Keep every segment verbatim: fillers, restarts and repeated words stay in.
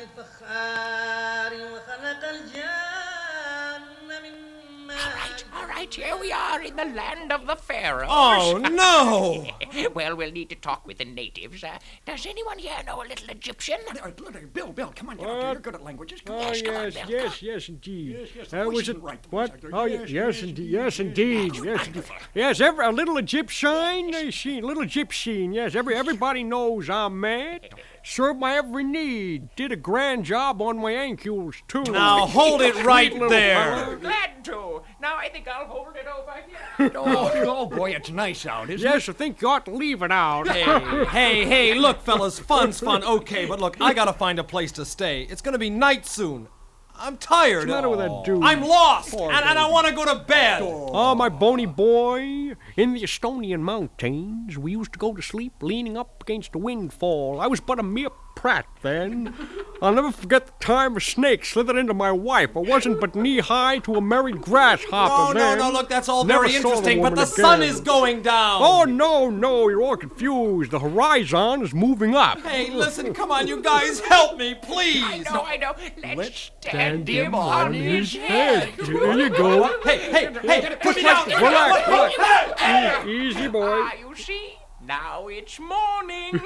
الفخار وخلق الجن من مارج. All right, here we are in the land of the pharaohs. Oh, no! Well, we'll need to talk with the natives. Uh, does anyone here know a little Egyptian? Uh, Bill, Bill, come on, get up there. You're good at languages. Come Oh, on. Yes, come on, yes, Bill, yes, come yes, indeed. Yes, yes, of Uh, course was you it can write, what? Doctor. Oh, Yes, yes, yes, yes, indeed, yes, indeed, yes, indeed. Yes, every a little Egyptian, uh, she, little Egyptian. Yes, every everybody knows I'm mad. Served my every need. Did a grand job on my ankles too. Now hold it right Little there. fella. Glad to. Now I think I'll hold it over here. Oh, oh, boy, it's nice out, isn't Yes, I think you ought to leave it out. Hey, hey, hey, look, fellas, fun's fun, okay, but look, I gotta find a place to stay. It's gonna be night soon. I'm tired. What's the matter with that dude? I'm lost, and, and I want to go to bed. Oh, my bony boy. In the Estonian mountains, we used to go to sleep leaning up against a windfall. I was but a mere prat then. I'll never forget the time a snake slithered into my wife. I wasn't but knee-high to a merry grasshopper No, no, then. no, look, that's all Never very saw the interesting, but woman the sun again. is going down. Oh, no, no, you're all confused. The horizon is moving up. Hey, listen, come on, you guys, help me, please. I know, I know. Let's, Let's stand him on his head. There you go. Hey, hey, hey, put me down. Relax, relax. Hey, hey. Easy, boy. Ah, you see? Now it's morning.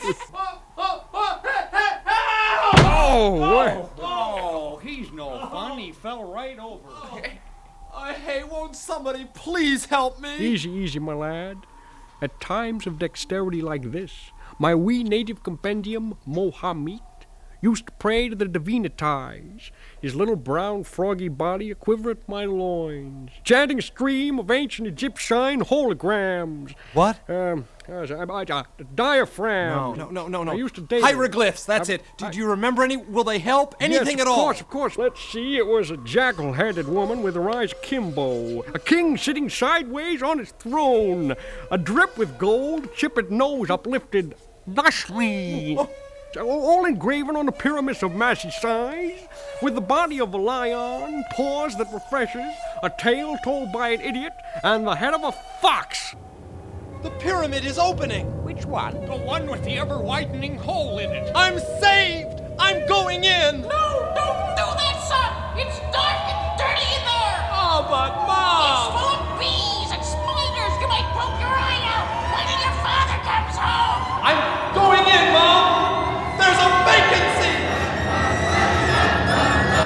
Oh, what? Oh, he's no fun. He fell right over. Uh, hey, won't somebody please help me? Easy, easy, my lad. At times of dexterity like this, my wee native compendium, Mohammed, used to pray to the divinities, his little brown froggy body a quiver at my loins, chanting a stream of ancient Egyptian holograms. What? Um, uh, I, I, diaphragm. No, no, no, no. I used to date Hieroglyphs, that's I- it. Do, I- do you remember any? Will they help? Anything yes, at all? Of course, of course. Let's see. It was a jackal-headed woman with her eyes akimbo. A king sitting sideways on his throne. A drip with gold, chippered nose uplifted. Thusly. All engraven on the pyramids of massy size, with the body of a lion, paws that refreshes, a tale told by an idiot, and the head of a fox. The pyramid is opening. Which one? The one with the ever-widening hole in it. I'm saved. I'm going in. No, don't